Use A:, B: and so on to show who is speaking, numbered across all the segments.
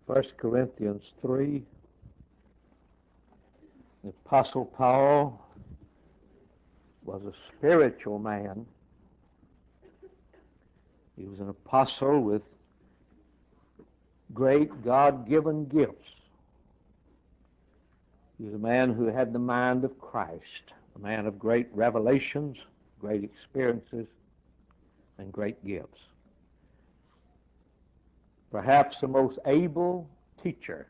A: First Corinthians 3, the Apostle Paul was a spiritual man. He was an apostle with great God-given gifts. He was a man who had the mind of Christ, a man of great revelations, great experiences, and great gifts. Perhaps the most able teacher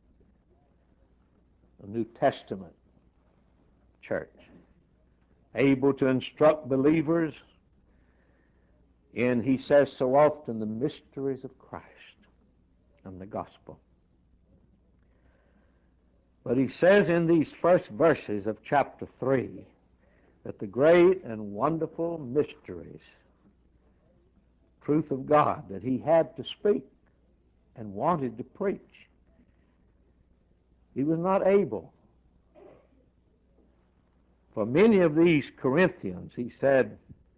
A: of the New Testament church, able to instruct believers in, he says so often, the mysteries of Christ and the gospel. But he says in these first verses of chapter 3 that the great and wonderful mysteries, truth of God, that he had to speak and wanted to preach, he was not able. For many of these Corinthians, he said,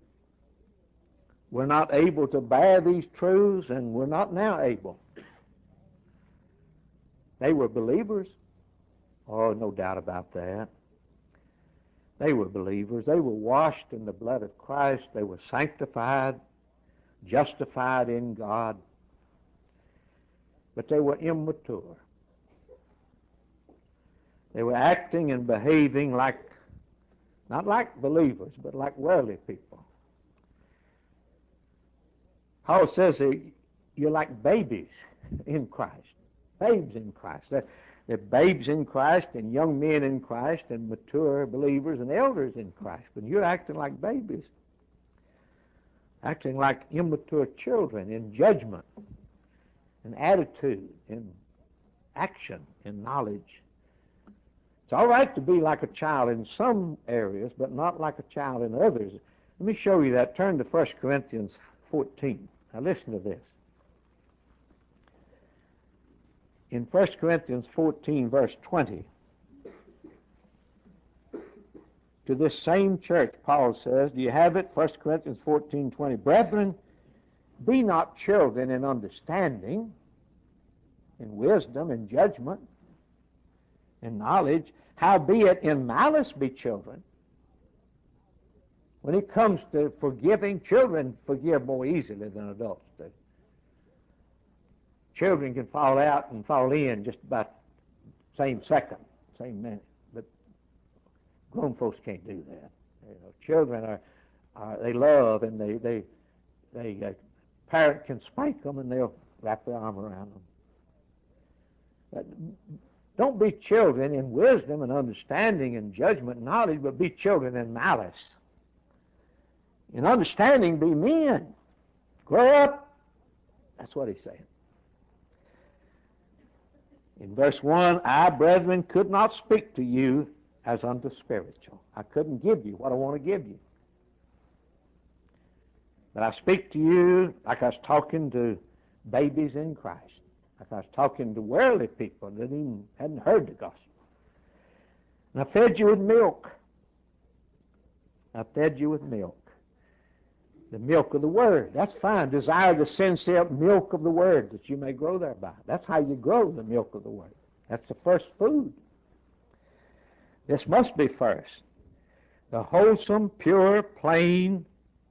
A: we're not able to bear these truths, and we're not now able. They were believers. Oh, no doubt about that. They were believers. They were washed in the blood of Christ. They were sanctified, justified in God. But they were immature. They were acting and behaving like, not like believers, but like worldly people. Paul says that you're like babies in Christ, babes in Christ. They're babes in Christ and young men in Christ and mature believers and elders in Christ. But you're acting like babies, acting like immature children in judgment, in attitude, in action, in knowledge. It's all right to be like a child in some areas, but not like a child in others. Let me show you that. Turn to 1 Corinthians 14. Now listen to this. In 1 Corinthians 14, verse 20, to this same church, Paul says, do you have it? 1 Corinthians 14, 20. Brethren, be not children in understanding, in wisdom, in judgment, in knowledge. Howbeit in malice be children. When it comes to forgiving, children forgive more easily than adults do. Children can fall out and fall in just about same second, same minute, but grown folks can't do that. You know, children are they love, and they parent can spank them and they'll wrap their arm around them. But don't be children in wisdom and understanding and judgment and knowledge, but be children in malice. In understanding, be men. Grow up. That's what he's saying. In verse 1, I, brethren, could not speak to you as unto spiritual. I couldn't give you what I want to give you. But I speak to you like I was talking to babies in Christ. Like I was talking to worldly people that even hadn't heard the gospel. And I fed you with milk. I fed you with milk. The milk of the Word. That's fine. Desire the sincere milk of the Word that you may grow thereby. That's how you grow, the milk of the Word. That's the first food. This must be first. The wholesome, pure, plain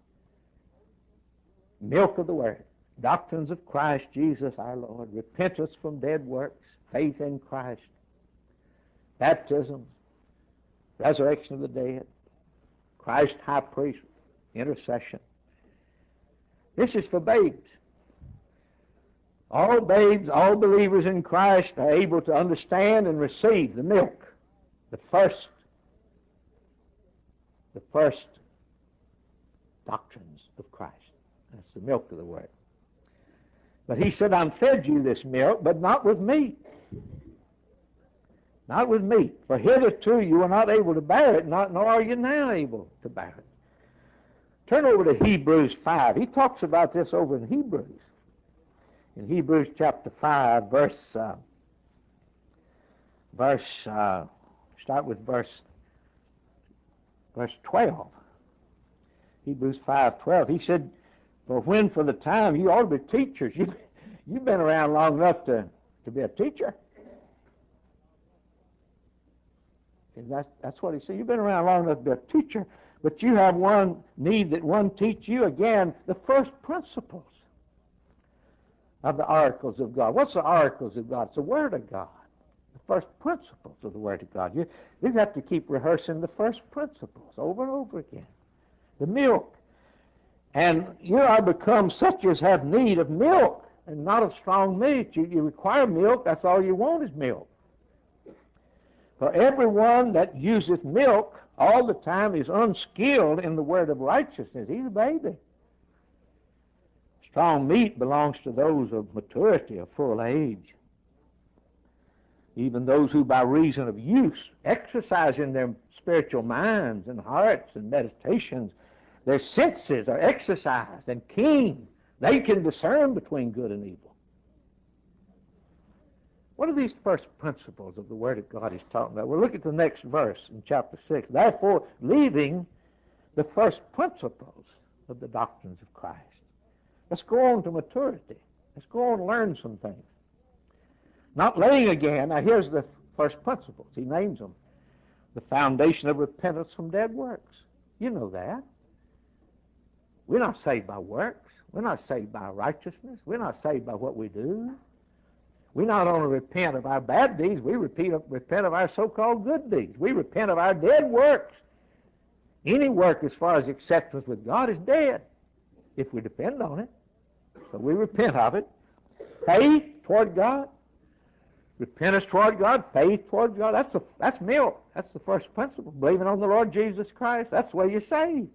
A: milk of the Word. Doctrines of Christ Jesus our Lord. Repentance from dead works. Faith in Christ. Baptism. Resurrection of the dead. Christ high priest. Intercession. This is for babes. All babes, all believers in Christ are able to understand and receive the milk, the first doctrines of Christ. That's the milk of the Word. But he said, I'm fed you this milk, but not with meat. Not with meat. For hitherto you were not able to bear it, nor are you now able to bear it. Turn over to Hebrews 5. He talks about this over in Hebrews. In Hebrews chapter 5, start with verse 12. Hebrews 5:12. He said, for when for the time you ought to be teachers. You've been around long enough to to be a teacher. And that's what he said. You've been around long enough to be a teacher, but you have one need that one teach you, again, the first principles of the oracles of God. What's the oracles of God? It's the Word of God. The first principles of the Word of God. You have to keep rehearsing the first principles over and over again. The milk. And you are become such as have need of milk and not of strong meat. You require milk. That's all you want is milk. For everyone that useth milk all the time is unskilled in the word of righteousness. He's a baby. Strong meat belongs to those of maturity, of full age. Even those who by reason of use, exercising their spiritual minds and hearts and meditations, their senses are exercised and keen. They can discern between good and evil. What are these first principles of the Word of God he's talking about? Well, look at the next verse in chapter 6. Therefore, leaving the first principles of the doctrines of Christ. Let's go on to maturity. Let's go on and learn some things. Not laying again. Now, here's the first principles. He names them. The foundation of repentance from dead works. You know that. We're not saved by works. We're not saved by righteousness. We're not saved by what we do. We not only repent of our bad deeds, we repent of our so-called good deeds. We repent of our dead works. Any work as far as acceptance with God is dead if we depend on it. So we repent of it. Faith toward God. Repentance toward God. Faith toward God. That's milk. That's the first principle. Believing on the Lord Jesus Christ. That's the way you're saved.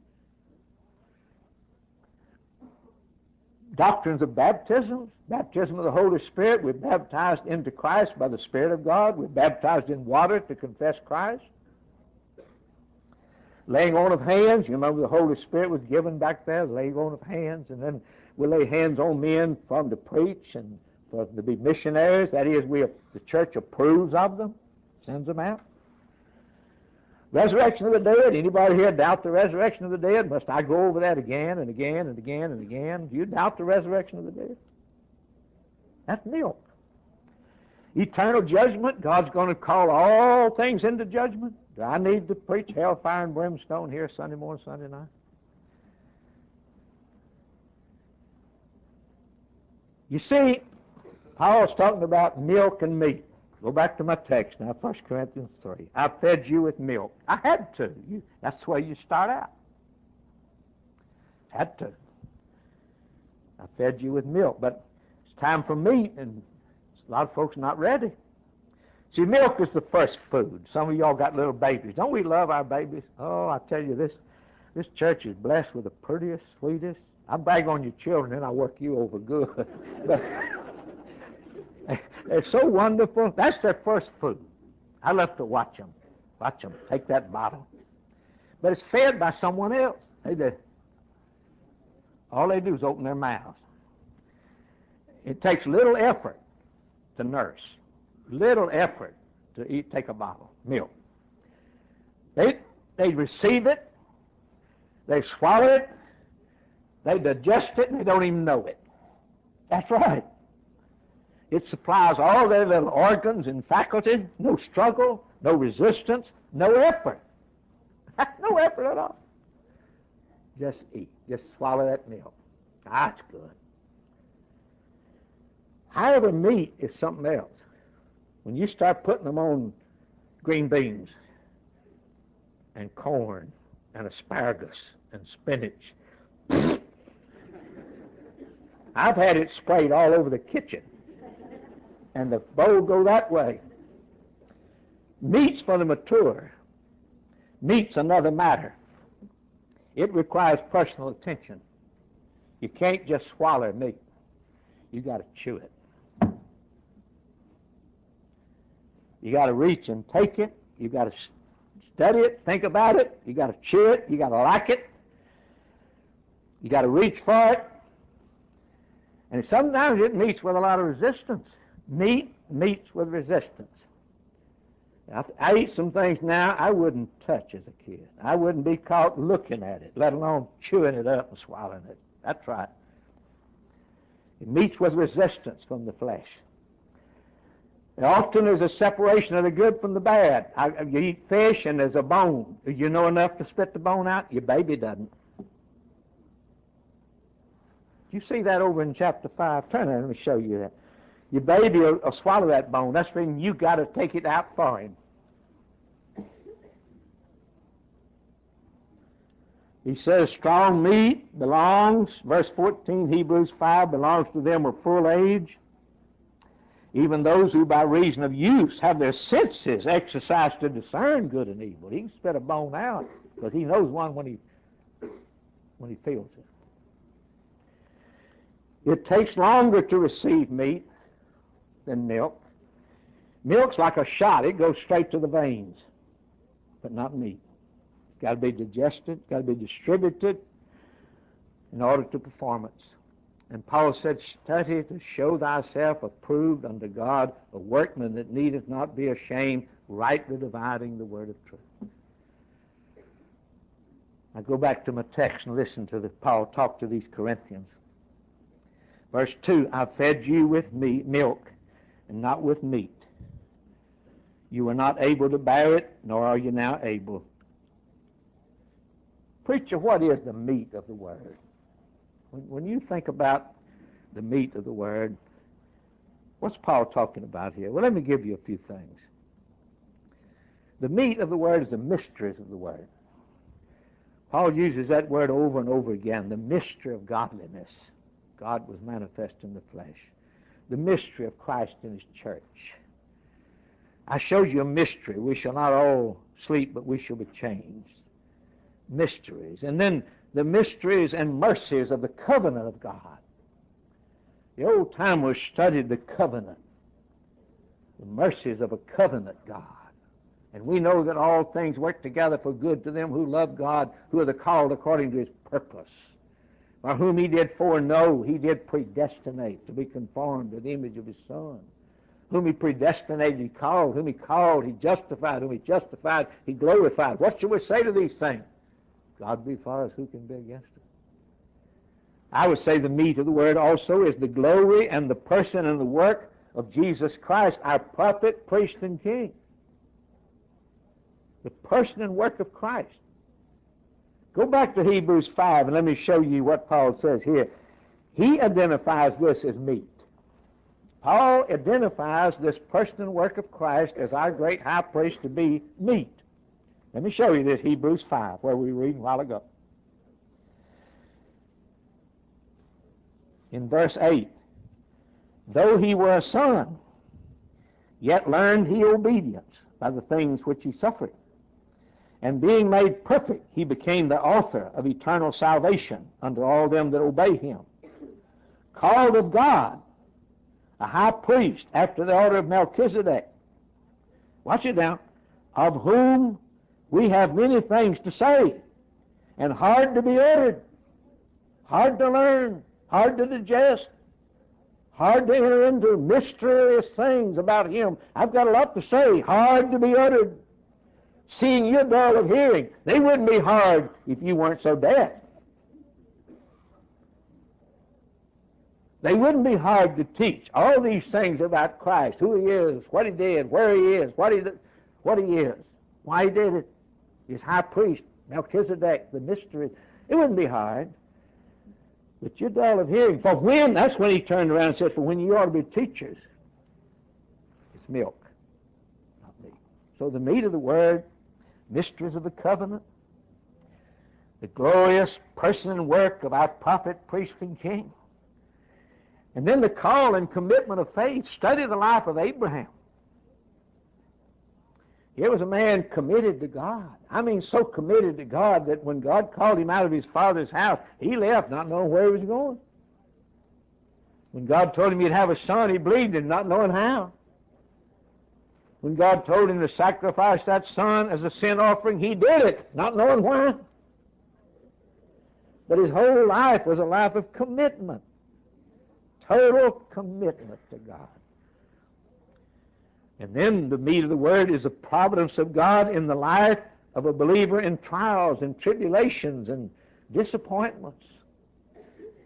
A: Doctrines of baptisms, baptism of the Holy Spirit. We're baptized into Christ by the Spirit of God. We're baptized in water to confess Christ. Laying on of hands. You remember the Holy Spirit was given back there, laying on of hands, and then we lay hands on men for them to preach and for them to be missionaries. That is, the church approves of them, sends them out. Resurrection of the dead. Anybody here doubt the resurrection of the dead? Must I go over that again and again and again and again? Do you doubt the resurrection of the dead? That's milk. Eternal judgment. God's going to call all things into judgment. Do I need to preach hellfire and brimstone here Sunday morning, Sunday night? You see, Paul's talking about milk and meat. Go back to my text now, 1 Corinthians 3. I fed you with milk. I had to. That's the way you start out. Had to. I fed you with milk, but it's time for meat, and a lot of folks are not ready. See, milk is the first food. Some of y'all got little babies. Don't we love our babies? Oh, I tell you, this church is blessed with the prettiest, sweetest. I brag on your children, and I work you over good. But they're so wonderful. That's their first food. I love to watch them. Watch them take that bottle. But it's fed by someone else. All they do is open their mouths. It takes little effort to nurse. Little effort to take a bottle, milk. They receive it. They swallow it. They digest it, and they don't even know it. That's right. It supplies all their little organs and faculties. No struggle, no resistance, no effort. No effort at all. Just eat. Just swallow that milk. That's good. However, meat is something else. When you start putting them on green beans and corn and asparagus and spinach, I've had it sprayed all over the kitchen. And the bowl go that way. Meat's for the mature. Meat's another matter. It requires personal attention. You can't just swallow meat. You got to chew it. You got to reach and take it. You got to study it, think about it. You got to chew it. You got to like it. You got to reach for it. And sometimes it meets with a lot of resistance. Meat meets with resistance. I eat some things now I wouldn't touch as a kid. I wouldn't be caught looking at it, let alone chewing it up and swallowing it. That's right. It meets with resistance from the flesh. Often there's a separation of the good from the bad. You eat fish and there's a bone. Do you know enough to spit the bone out? Your baby doesn't. You see that over in chapter 5. Turn there, let me show you that. Your baby will swallow that bone. That's the reason you got to take it out for him. He says strong meat belongs, verse 14, Hebrews 5, belongs to them of full age, even those who by reason of use have their senses exercised to discern good and evil. He can spit a bone out because he knows one when he feels it. It takes longer to receive meat than milk. Milk's like a shot. It goes straight to the veins, but not meat. It's got to be digested, got to be distributed in order to performance. And Paul said, study to show thyself approved unto God, a workman that needeth not be ashamed, rightly dividing the word of truth. I go back to my text and listen to Paul talk to these Corinthians. Verse 2, I fed you with milk and not with meat. You were not able to bear it, nor are you now able. Preacher, what is the meat of the word? When you think about the meat of the word, what's Paul talking about here? Well, let me give you a few things. The meat of the word is the mysteries of the word. Paul uses that word over and over again, the mystery of godliness. God was manifest in the flesh. The mystery of Christ in his church. I showed you a mystery. We shall not all sleep, but we shall be changed. Mysteries. And then the mysteries and mercies of the covenant of God. The old timers studied the covenant, the mercies of a covenant God. And we know that all things work together for good to them who love God, who are the called according to his purpose. By whom he did foreknow, he did predestinate to be conformed to the image of his Son. Whom he predestinated, he called. Whom he called, he justified. Whom he justified, he glorified. What shall we say to these things? God be for us, who can be against us? I would say the meat of the word also is the glory and the person and the work of Jesus Christ, our prophet, priest, and king. The person and work of Christ. Go back to Hebrews 5 and let me show you what Paul says here. He identifies this as meat. Paul identifies this person and work of Christ as our great high priest to be meat. Let me show you this, Hebrews 5, where we were reading a while ago. In verse 8, though he were a son, yet learned he obedience by the things which he suffered. And being made perfect, he became the author of eternal salvation unto all them that obey him. Called of God, a high priest after the order of Melchizedek. Watch it now. Of whom we have many things to say, and hard to be uttered, hard to learn, hard to digest, hard to enter into mysterious things about him. I've got a lot to say, hard to be uttered. Seeing you're dull of hearing, they wouldn't be hard if you weren't so deaf. They wouldn't be hard to teach all these things about Christ, who he is, what he did, where he is, what he is, why he did it, his high priest, Melchizedek, the mystery. It wouldn't be hard. But you're dull of hearing. For when, that's when he turned around and said, for when you ought to be teachers, it's milk, not meat. So the meat of the word, mysteries of the covenant, the glorious person and work of our prophet, priest, and king. And then the call and commitment of faith. Study the life of Abraham. Here was a man committed to God. I mean, so committed to God that when God called him out of his father's house, he left not knowing where he was going. When God told him he'd have a son, he believed him, not knowing how. When God told him to sacrifice that son as a sin offering, he did it, not knowing why. But his whole life was a life of commitment. Total commitment to God. And then the meat of the word is the providence of God in the life of a believer in trials and tribulations and disappointments.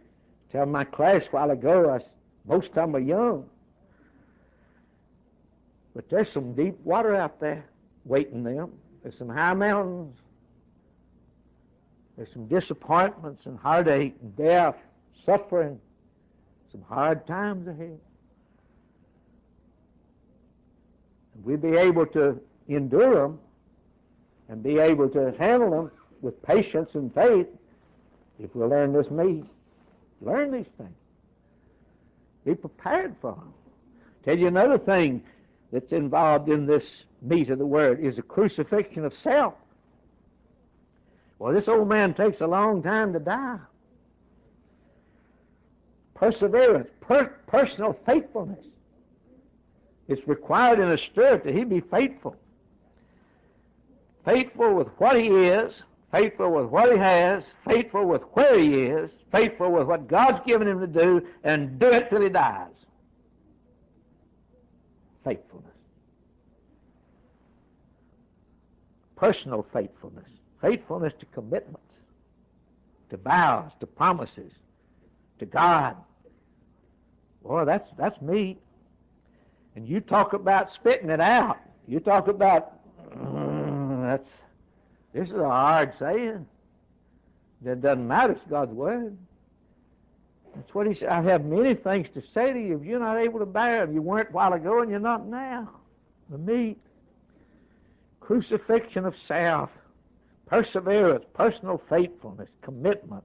A: Tell my class a while ago, most of them are young. But there's some deep water out there waiting them. There's some high mountains. There's some disappointments and heartache and death, suffering, some hard times ahead. And we'll be able to endure them and be able to handle them with patience and faith if we learn this meat. Learn these things. Be prepared for them. Tell you another thing that's involved in this meat of the Word is the crucifixion of self. Well, this old man takes a long time to die. Perseverance, personal faithfulness. It's required in a steward that he be faithful. Faithful with what he is, faithful with what he has, faithful with where he is, faithful with what God's given him to do, and do it till he dies. Faithfulness. Personal faithfulness. Faithfulness to commitments, to vows, to promises, to God. Boy, that's me. And you talk about spitting it out. You talk about, this is a hard saying. It doesn't matter, it's God's Word. That's what he said. I have many things to say to you. If you're not able to bear them, you weren't a while ago and you're not now. The meat. Crucifixion of self. Perseverance, personal faithfulness, commitment.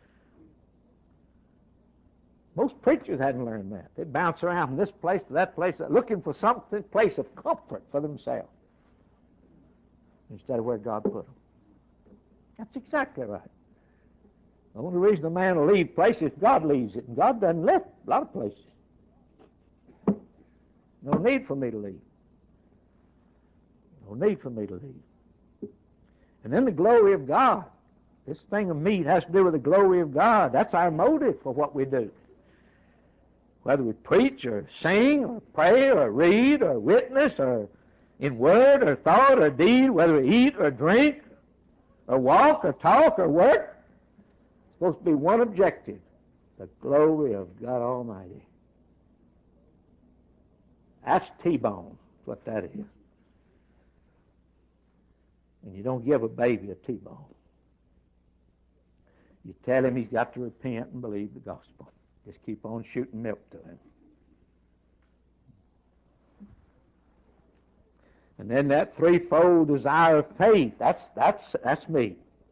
A: Most preachers hadn't learned that. They bounce around from this place to that place, looking for some place of comfort for themselves instead of where God put them. That's exactly right. The only reason a man will leave places if God leaves it, and God doesn't live a lot of places. No need for me to leave. No need for me to leave. And then the glory of God. This thing of meat has to do with the glory of God. That's our motive for what we do. Whether we preach or sing or pray or read or witness or in word or thought or deed, whether we eat or drink or walk or talk or work, it's supposed to be one objective: the glory of God Almighty. That's T-bone, what that is. And you don't give a baby a T-bone. You tell him he's got to repent and believe the gospel. Just keep on shooting milk to him. And then that threefold desire of faith, that's me.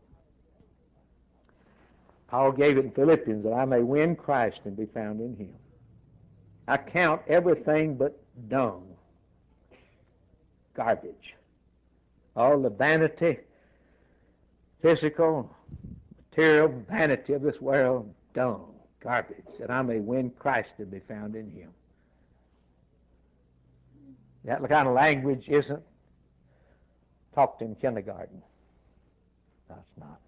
A: Paul gave it in Philippians, that I may win Christ and be found in him. I count everything but dung, garbage. All the vanity, physical, material vanity of this world, dung, garbage, that I may win Christ and be found in him. That kind of language isn't talked in kindergarten. No, it's not.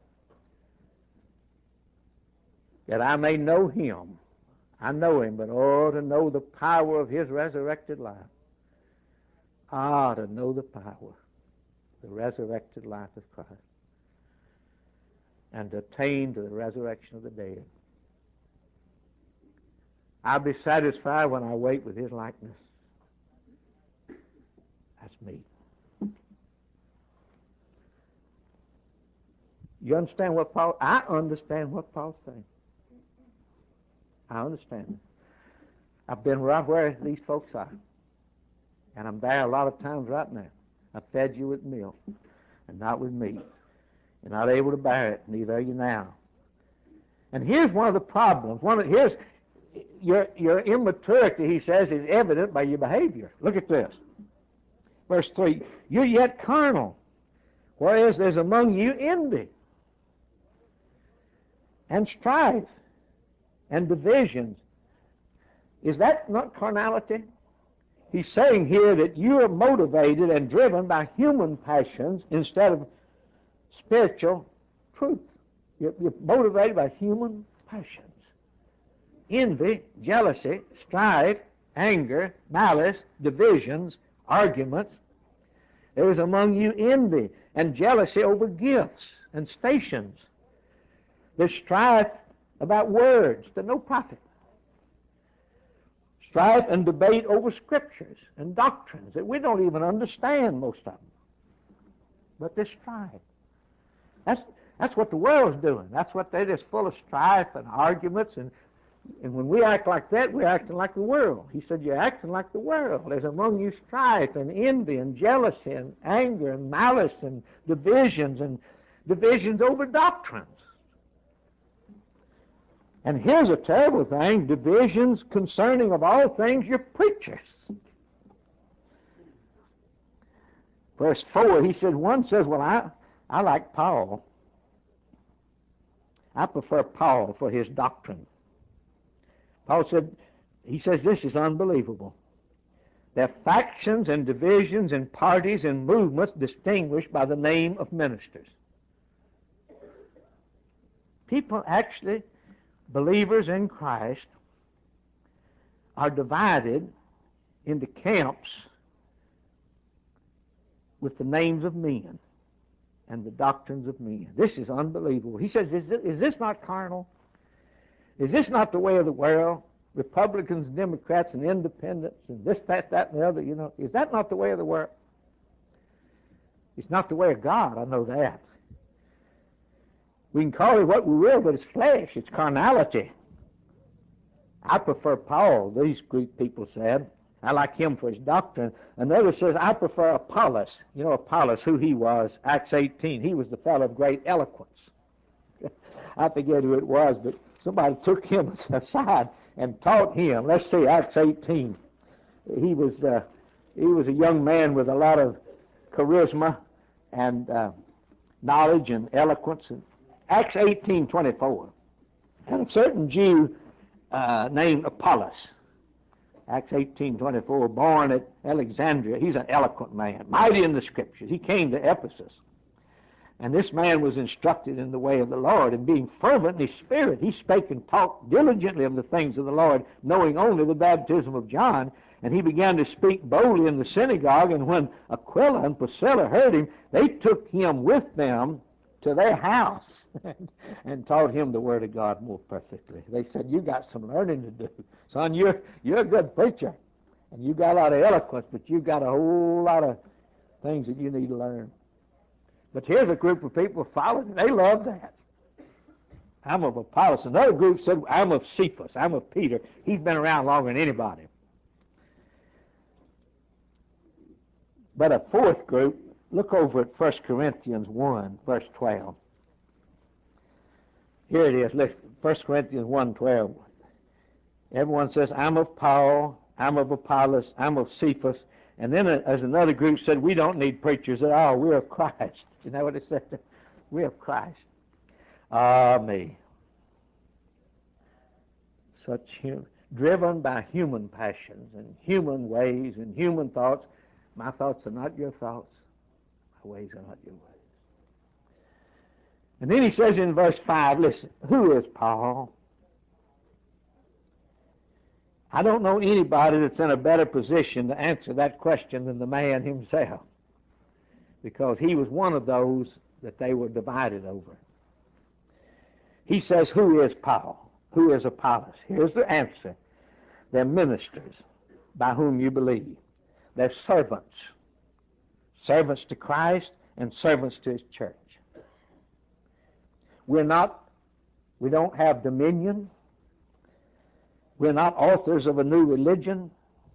A: That I may know him. I know him, but to know the power of his resurrected life. To know the power, the resurrected life of Christ. And to attain to the resurrection of the dead. I'll be satisfied when I wait with his likeness. That's me. You understand what Paul... I understand what Paul's saying. I understand it. I've been right where these folks are. And I'm there a lot of times right now. I fed you with milk and not with meat. You're not able to bear it, neither are you now. And here's one of the problems. Here's your immaturity, he says, is evident by your behavior. Look at this. Verse 3, you're yet carnal, whereas there's among you envy and strife and divisions. Is that not carnality? He's saying here that you are motivated and driven by human passions instead of spiritual truth. You're motivated by human passions. Envy, jealousy, strife, anger, malice, divisions, arguments. There is among you envy and jealousy over gifts and stations. There's strife about words to no profit. Strife and debate over scriptures and doctrines that we don't even understand, most of them. But they strife. That's what the world's doing. That's what they're just full of strife and arguments. And when we act like that, we're acting like the world. He said, you're acting like the world. There's among you strife and envy and jealousy and anger and malice and divisions over doctrines. And here's a terrible thing, divisions concerning of all things your preachers. Verse 4, he said, one says, well, I like Paul. I prefer Paul for his doctrine. Paul said, he says this is unbelievable. There are factions and divisions and parties and movements distinguished by the name of ministers. People actually, believers in Christ, are divided into camps with the names of men and the doctrines of men. This is unbelievable. He says, is this not carnal? Is this not the way of the world? Republicans, Democrats, and independents, and this, that, and the other, is that not the way of the world? It's not the way of God, I know that. We can call it what we will, but it's flesh, it's carnality. I prefer Paul, these Greek people said. I like him for his doctrine. Another says, I prefer Apollos. You know Apollos, who he was, Acts 18. He was the fellow of great eloquence. I forget who it was, but somebody took him aside and taught him. Let's see, Acts 18. He was a young man with a lot of charisma and knowledge and eloquence. Acts 18:24. And a certain Jew named Apollos, Acts 18:24, born at Alexandria. He's an eloquent man, mighty in the Scriptures. He came to Ephesus. And this man was instructed in the way of the Lord, and being fervent in his spirit, he spake and talked diligently of the things of the Lord, knowing only the baptism of John. And he began to speak boldly in the synagogue, and when Aquila and Priscilla heard him, they took him with them to their house and taught him the word of God more perfectly. They said, you got some learning to do. Son, you're a good preacher, and you got a lot of eloquence, but you got a whole lot of things that you need to learn. But here's a group of people following. They love that. I'm of Apollos. Another group said, I'm of Cephas. I'm of Peter. He's been around longer than anybody. But a fourth group, look over at 1 Corinthians 1, verse 12. Here it is. Look, 1 Corinthians 1:12. Everyone says, I'm of Paul, I'm of Apollos, I'm of Cephas. And then as another group said, we don't need preachers at all. We're of Christ. You know what it said? We're of Christ. Ah, me. Driven by human passions and human ways and human thoughts. My thoughts are not your thoughts. My ways are not your ways. And then he says in verse 5, listen, who is Paul? I don't know anybody that's in a better position to answer that question than the man himself, because he was one of those that they were divided over. He says, who is Paul? Who is Apollos? Here's the answer. They're ministers by whom you believe. They're servants. Servants to Christ and servants to his church. We don't have dominion. We're not authors of a new religion.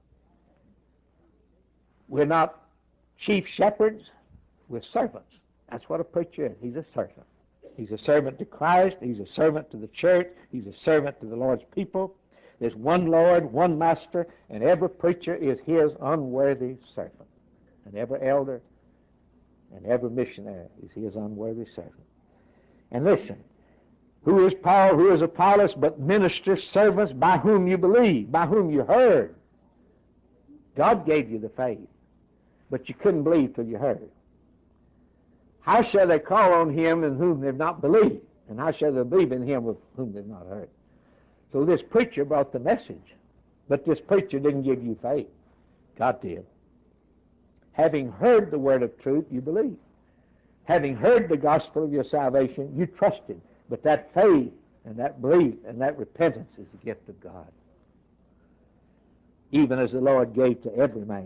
A: We're not chief shepherds. We're servants. That's what a preacher is. He's a servant. He's a servant to Christ. He's a servant to the church. He's a servant to the Lord's people. There's one Lord, one Master, and every preacher is his unworthy servant. And every elder and every missionary is his unworthy servant. And listen, who is Paul, who is Apollos, but ministers, servants, by whom you believe, by whom you heard. God gave you the faith, but you couldn't believe till you heard. How shall they call on him in whom they've not believed? And how shall they believe in him of whom they've not heard? So this preacher brought the message, but this preacher didn't give you faith. God did. Having heard the word of truth, you believed. Having heard the gospel of your salvation, you trusted. But that faith and that belief and that repentance is the gift of God. even as the Lord gave to every man.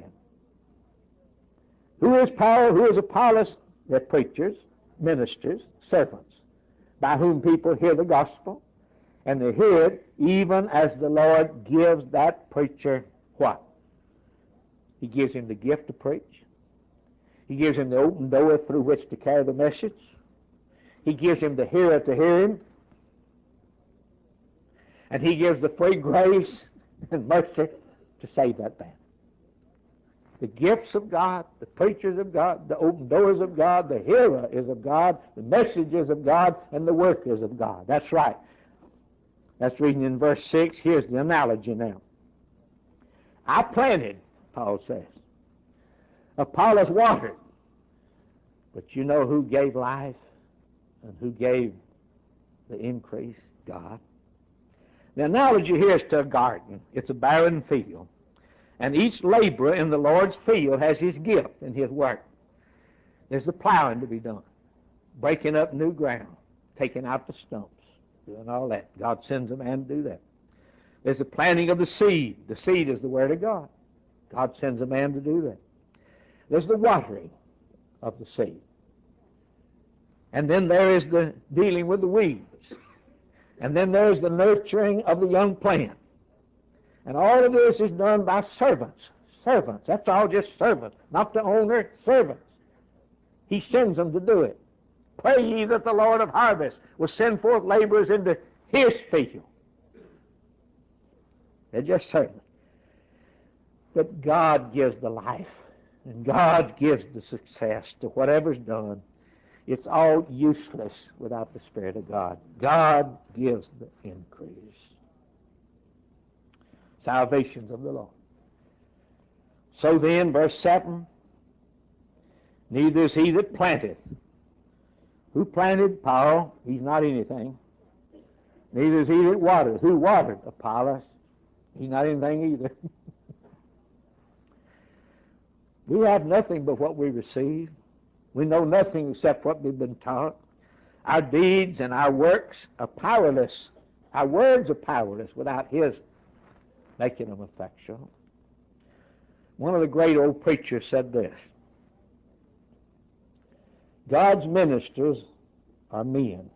A: Who is Paul? Who is Apollos? They're preachers, ministers, servants, by whom people hear the gospel, and they hear it even as the Lord gives that preacher what? He gives him the gift to preach. He gives him the open door through which to carry the message. He gives him the hearer to hear him. And he gives the free grace and mercy to save that man. The gifts of God, the preachers of God, the open doors of God, the hearer is of God, the message is of God, and the work is of God. That's right. That's reading in verse 6. Here's the analogy now. I planted, Paul says. Apollos watered. But you know who gave life and who gave the increase? God. The analogy here is to a garden. It's a barren field. And each laborer in the Lord's field has his gift and his work. There's the plowing to be done, breaking up new ground, taking out the stumps, doing all that. God sends a man to do that. There's the planting of the seed. The seed is the Word of God. God sends a man to do that. There's the watering of the seed. And then there is the dealing with the weeds. And then there's the nurturing of the young plant. And all of this is done by servants. Servants. That's all, just servants. Not the owner, servants. He sends them to do it. Pray ye that the Lord of harvest will send forth laborers into his field. They're just servants. But God gives the life. And God gives the success to whatever's done. It's all useless without the Spirit of God. God gives the increase. Salvations of the Lord. So then, verse 7, neither is he that planteth. Who planted? Paul. He's not anything. Neither is he that watered. Who watered? Apollos. He's not anything either. We have nothing but what we receive. We know nothing except what we've been taught. Our deeds and our works are powerless. Our words are powerless without his making them effectual. One of the great old preachers said this: God's ministers are men.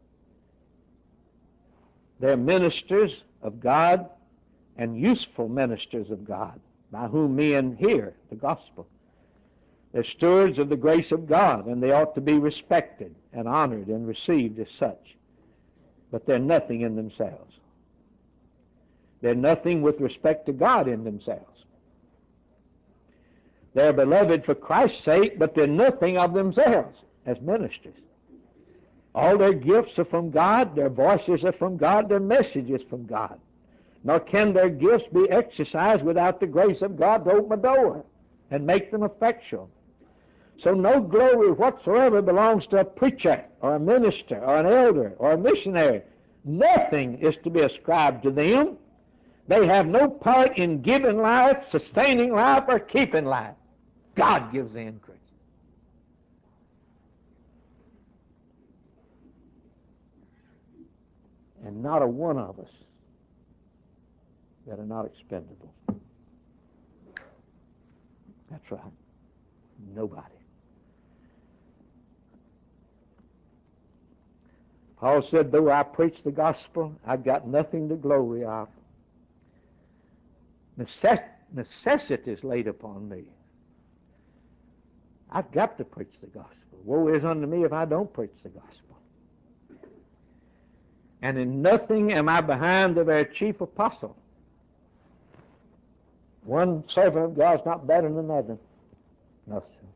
A: They're ministers of God and useful ministers of God, by whom men hear the gospel. They're stewards of the grace of God, and they ought to be respected and honored and received as such. But they're nothing in themselves. They're nothing with respect to God in themselves. They're beloved for Christ's sake, but they're nothing of themselves as ministers. All their gifts are from God, their voices are from God, their messages from God. Nor can their gifts be exercised without the grace of God to open the door and make them effectual. So no glory whatsoever belongs to a preacher or a minister or an elder or a missionary. Nothing is to be ascribed to them. They have no part in giving life, sustaining life, or keeping life. God gives the increase. And not a one of us that are not expendable. That's right. Nobody. Paul said, though I preach the gospel, I've got nothing to glory of. Necessity is laid upon me. I've got to preach the gospel. Woe is unto me if I don't preach the gospel. And in nothing am I behind the very chief apostle. One servant of God is not better than another. No, sir.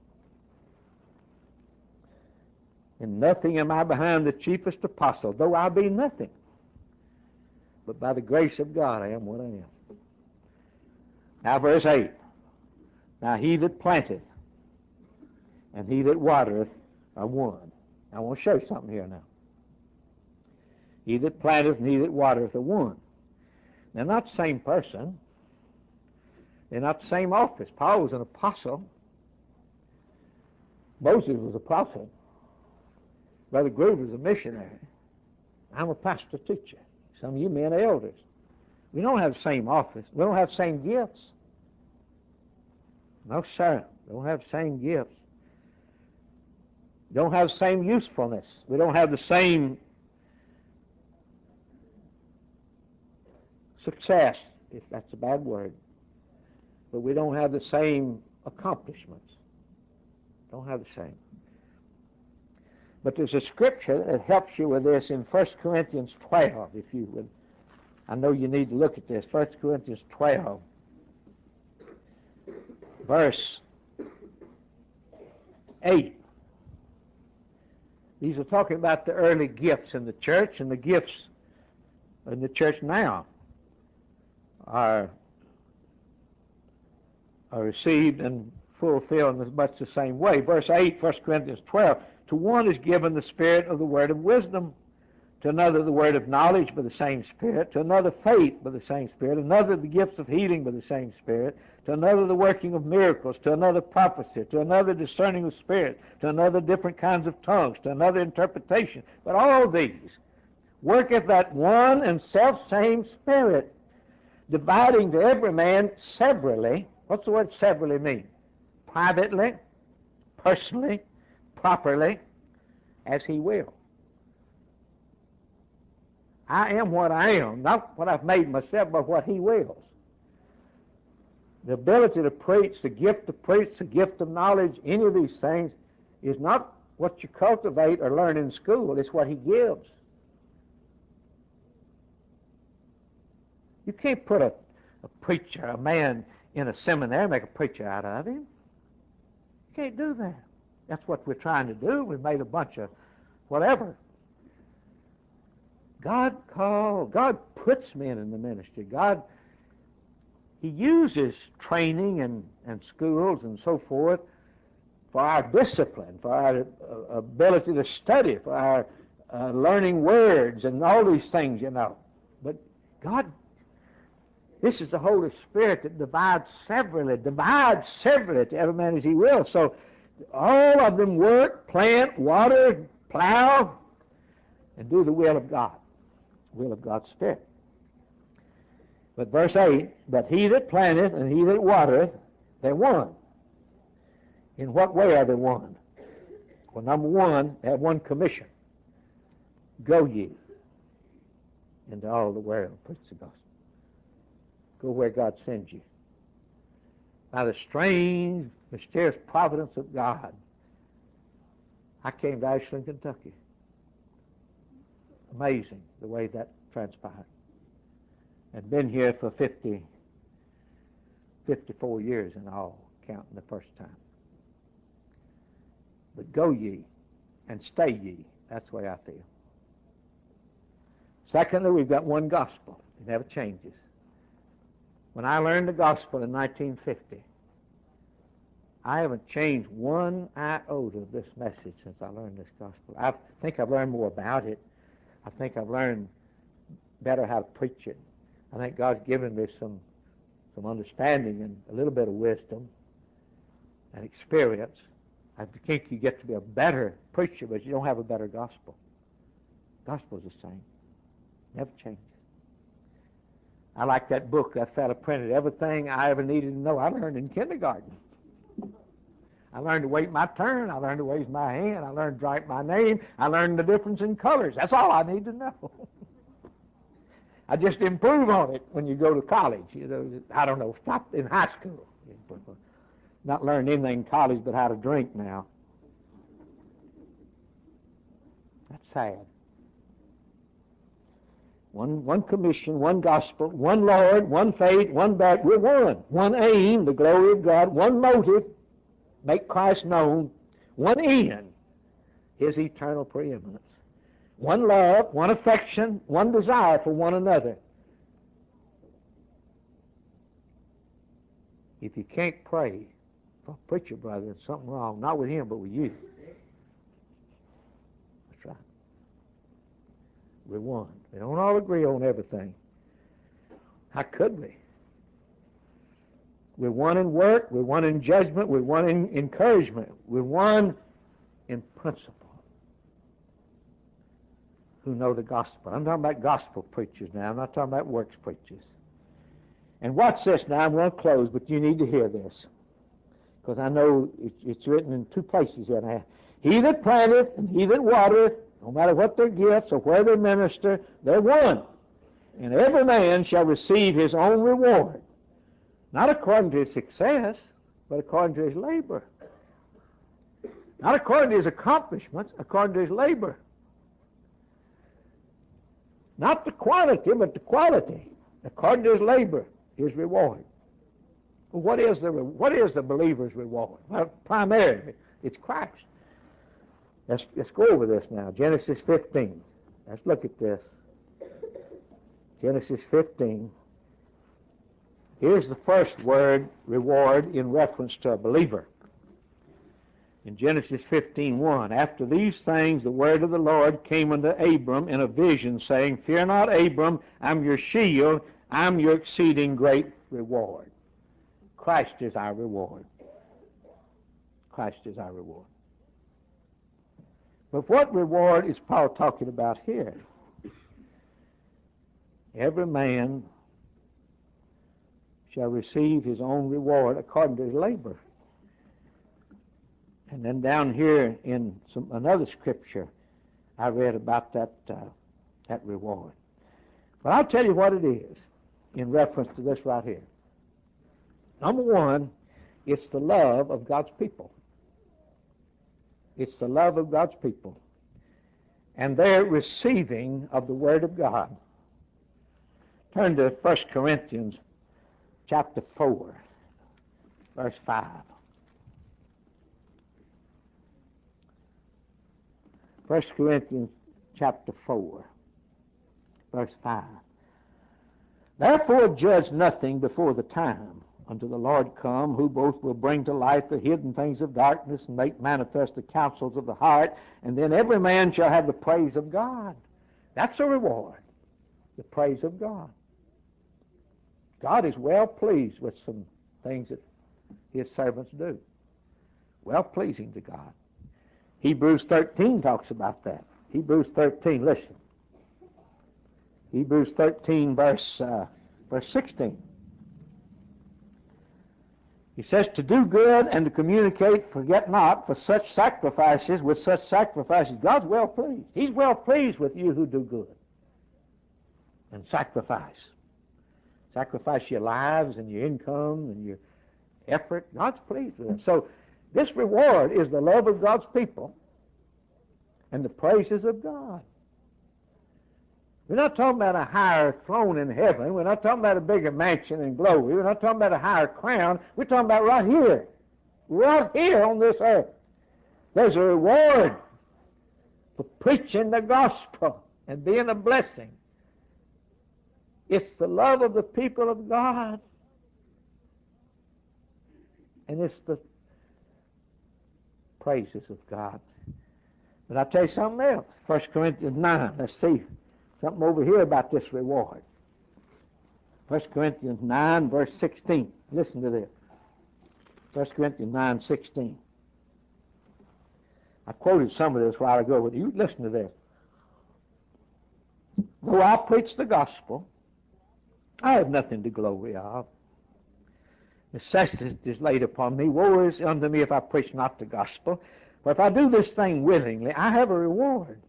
A: In nothing am I behind the chiefest apostle, though I be nothing. But by the grace of God I am what I am. Now verse 8. Now he that planteth and he that watereth are one. I want to show you something here now. He that planteth and he that watereth are one. They're not the same person. They're not the same office. Paul was an apostle. Moses was a prophet. Brother Groove was a missionary. I'm a pastor teacher. Some of you men are elders. We don't have the same office. We don't have the same gifts. No, sir. We don't have the same gifts. We don't have the same usefulness. We don't have the same success, if that's a bad word. But we don't have the same accomplishments. Don't have the same. But there's a scripture that helps you with this in 1 Corinthians 12, if you would. I know you need to look at this. 1 Corinthians 12, verse 8. These are talking about the early gifts in the church, and the gifts in the church now are received and fulfilled in as much the same way. Verse 8, 1 Corinthians 12, to one is given the spirit of the word of wisdom, to another the word of knowledge by the same Spirit, to another faith by the same Spirit, another the gifts of healing by the same Spirit, to another the working of miracles, to another prophecy, to another discerning of spirit, to another different kinds of tongues, to another interpretation. But all these worketh that one and self-same Spirit, dividing to every man severally. What's the word severally mean? Privately, personally, properly, as he will. I am what I am, not what I've made myself, but what he wills. The ability to preach, the gift of knowledge, any of these things is not what you cultivate or learn in school. It's what he gives. You can't put a preacher, a man in a seminary, make a preacher out of him. You can't do that. That's what we're trying to do. We've made a bunch of whatever. God puts men in the ministry. He uses training and schools and so forth for our discipline, for our ability to study, for our learning words and all these things, But God, this is the Holy Spirit that divides severally to every man as he will. So all of them work, plant, water, plow, and do the will of God. Will of God's Spirit. But verse 8, but he that planteth and he that watereth, they're one. In what way are they one? Well, number one, they have one commission. Go ye into all the world, preach the gospel. Go where God sends you. By the strange, mysterious providence of God, I came to Ashland, Kentucky. Amazing the way that transpired. I've been here for 54 years in all, counting the first time. But go ye and stay ye. That's the way I feel. Secondly, we've got one gospel. It never changes. When I learned the gospel in 1950, I haven't changed one iota of this message since I learned this gospel. I think I've learned more about it. I think I've learned better how to preach it. I think God's given me some understanding and a little bit of wisdom and experience. I think you get to be a better preacher, but you don't have a better gospel. Gospel's the same. Never changes. I like that book that fella printed. Everything I ever needed to know, I learned in kindergarten. I learned to wait my turn. I learned to raise my hand. I learned to write my name. I learned the difference in colors. That's all I need to know. I just improve on it when you go to college. I don't know, stop in high school. Not learn anything in college but how to drink now. That's sad. One commission, one gospel, one Lord, one faith, one baptism. We're one. One aim, the glory of God. One motive, make Christ known. One end, his eternal preeminence. One love, one affection, one desire for one another. If you can't pray for a preacher brother, there's something wrong. Not with him, but with you. That's right. We're one. We don't all agree on everything. How could we? We're one in work. We're one in judgment. We're one in encouragement. We're one in principle. Who know the gospel. I'm talking about gospel preachers now. I'm not talking about works preachers. And watch this now. I'm going to close, but you need to hear this, because I know it's written in two places here now. He that planteth and he that watereth, no matter what their gifts or where they minister, they're one. And every man shall receive his own reward, not according to his success, but according to his labor. Not according to his accomplishments, according to his labor. Not the quantity, but the quality, according to his labor, his reward. Well, what is the believer's reward? Well, primarily, it's Christ. Let's go over this now. Genesis 15. Let's look at this. Genesis 15. Here's the first word, reward, in reference to a believer. In Genesis 15:1, after these things the word of the Lord came unto Abram in a vision, saying, Fear not, Abram, I'm your shield, I'm your exceeding great reward. Christ is our reward. Christ is our reward. But what reward is Paul talking about here? Every man shall receive his own reward according to his labor. And then down here in another scripture, I read about that reward. But I'll tell you what it is in reference to this right here. Number one, it's the love of God's people. It's the love of God's people. And their receiving of the Word of God. Turn to 1 Corinthians chapter 4, verse 5. 1 Corinthians chapter 4, verse 5. Therefore judge nothing before the time, unto the Lord come, who both will bring to light the hidden things of darkness and make manifest the counsels of the heart, and then every man shall have the praise of God. That's a reward, the praise of God. God is well pleased with some things that his servants do. Well pleasing to God. Hebrews 13 talks about that. Hebrews 13, listen. Hebrews 13, verse 16. He says, to do good and to communicate, forget not, for such sacrifices, with such sacrifices, God's well pleased. He's well pleased with you who do good and sacrifice. Sacrifice your lives and your income and your effort. God's pleased with it. So this reward is the love of God's people and the praises of God. We're not talking about a higher throne in heaven. We're not talking about a bigger mansion in glory. We're not talking about a higher crown. We're talking about right here on this earth. There's a reward for preaching the gospel and being a blessing. It's the love of the people of God. And it's the praises of God. But I'll tell you something else. 1 Corinthians 9. Let's see something over here about this reward. 1 Corinthians 9, verse 16. Listen to this. 1 Corinthians 9, 16. I quoted some of this a while ago, but you listen to this. Though I preach the gospel, I have nothing to glory of. Necessity is laid upon me. Woe is unto me if I preach not the gospel. For if I do this thing willingly, I have a reward.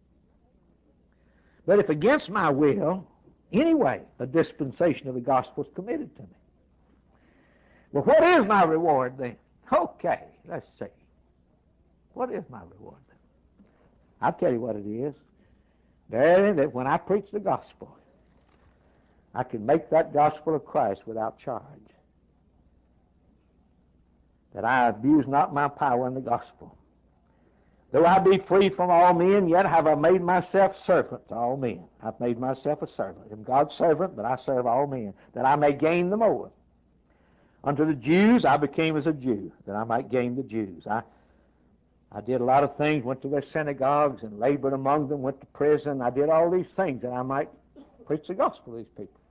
A: But if against my will, anyway, a dispensation of the gospel is committed to me. Well, what is my reward then? Okay, let's see. What is my reward then? I'll tell you what it is. Verily, that when I preach the gospel, I can make that gospel of Christ without charge. That I abuse not my power in the gospel. Though I be free from all men, yet have I made myself servant to all men. I've made myself a servant. I'm God's servant, but I serve all men, that I may gain the more. Unto the Jews I became as a Jew, that I might gain the Jews. I did a lot of things, went to their synagogues and labored among them, went to prison. I did all these things that I might preach the gospel to these people.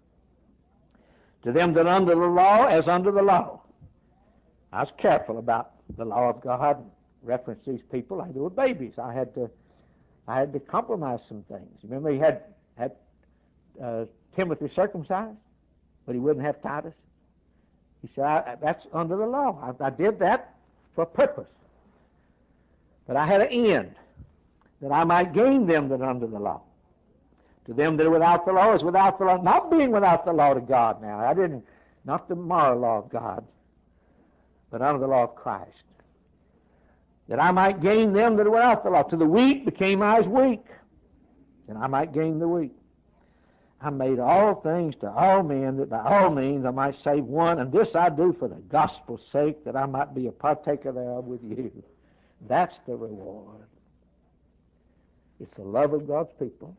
A: To them that under the law, as under the law. I was careful about the law of God. Reference these people like they were babies. I had to compromise some things. Remember, he had Timothy circumcised. but he wouldn't have Titus? He said, that's under the law. I did that for a purpose. But I had an end, that I might gain them that are under the law. To them that are without the law is without the law. Not being without the law to God now. Not the moral law of God, but under the law of Christ. That I might gain them that are without the law. To the weak became I as weak, and I might gain the weak. I made all things to all men, that by all means I might save one, and this I do for the gospel's sake, that I might be a partaker thereof with you. That's the reward. It's the love of God's people.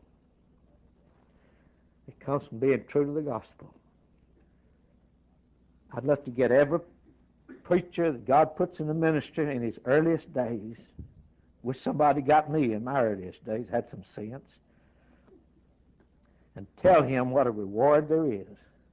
A: It comes from being true to the gospel. I'd love to get every preacher that God puts in the ministry in his earliest days. Wish somebody got me in my earliest days, had some sense, and tell him what a reward there is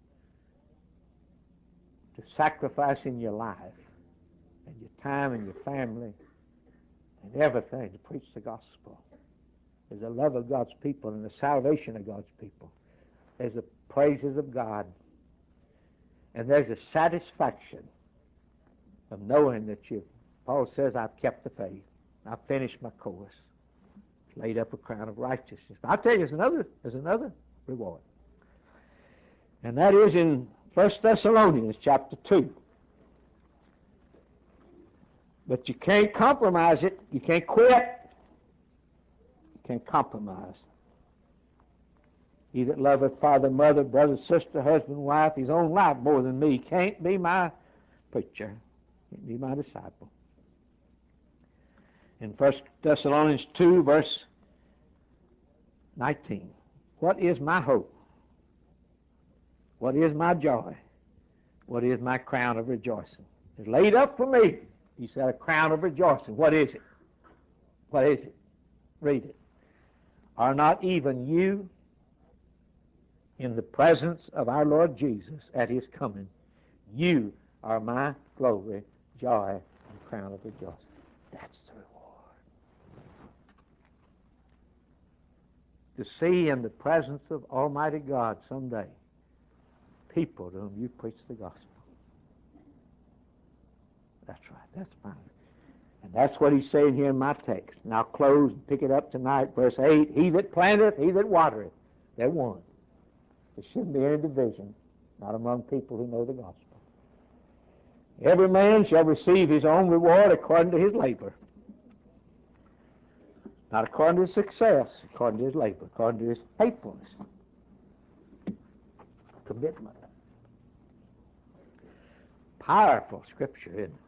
A: to sacrificing your life and your time and your family and everything to preach the gospel. There's the love of God's people and the salvation of God's people. There's the praises of God. And there's a satisfaction of knowing that Paul says, I've kept the faith. I've finished my course. Laid up a crown of righteousness. But I'll tell you, there's another reward. And that is in 1 Thessalonians chapter 2. But you can't compromise it. You can't quit. You can't compromise. He that loveth father, mother, brother, sister, husband, wife, his own life more than me can't be my preacher. Can't be my disciple. In 1 Thessalonians 2, verse 19. What is my hope? What is my joy? What is my crown of rejoicing? It's laid up for me. He said, a crown of rejoicing. What is it? What is it? Read it. Are not even you in the presence of our Lord Jesus at his coming? You are my glory, joy, and crown of rejoicing. That's the reward. To see in the presence of Almighty God someday people to whom you preach the gospel. That's right. That's fine. And that's what he's saying here in my text. And I'll close and pick it up tonight. Verse 8, he that planteth, he that watereth, they're one. There shouldn't be any division, not among people who know the gospel. Every man shall receive his own reward according to his labor. Not according to his success, according to his labor, according to his faithfulness, commitment. Powerful scripture, isn't it?